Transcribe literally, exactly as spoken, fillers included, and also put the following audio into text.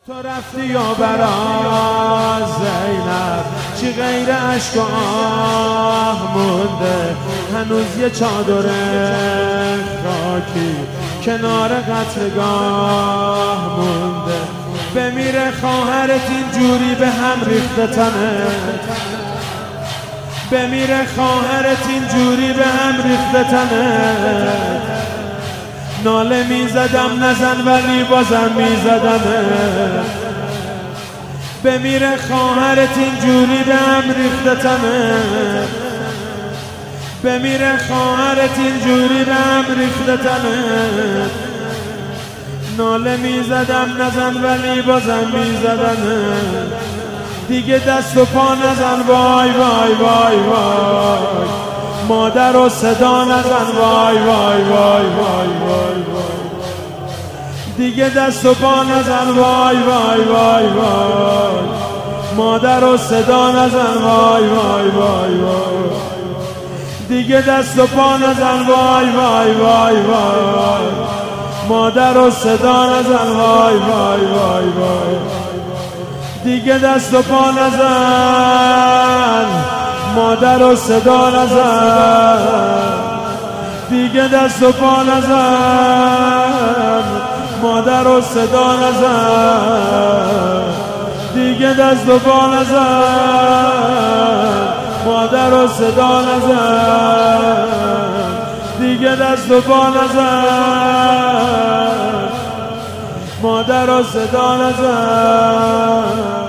تو رفتی یا برا زینب، چی غیر عشق و آه مونده؟ هنوز یه چادر خاکی کنار قتلگاه مونده. بمیره خواهرت اینجوری به هم ریخته تنه، بمیره خواهرت اینجوری به هم ریخته تنه. ناله میزدم نزن ولی بازم میزدمه، بمیره خواهرت اینجوری به هم ریخته تنه، بمیره خواهرت اینجوری به هم ریخته تنه. ناله میزدم نزن ولی بازم میزدمه، دیگه دست و پا نزن وای وای وای وای، مادر و صدا نزن وای وای وای وای وای، دیگه دست و پا نزن وای وای وای وای، مادر و صدا نزن وای وای وای وای، دیگه دست و پا نزن وای وای وای وای، مادر و صدا نزن وای وای وای وای، دیگه دست و پا نزن، مادر و صدا نزن، دیگه دست و پا نزن، مادر و صدا نزن، دیگه دست و پا نزن، مادر و صدا نزن، دیگه دست و پا نزن، مادر و صدا نزن.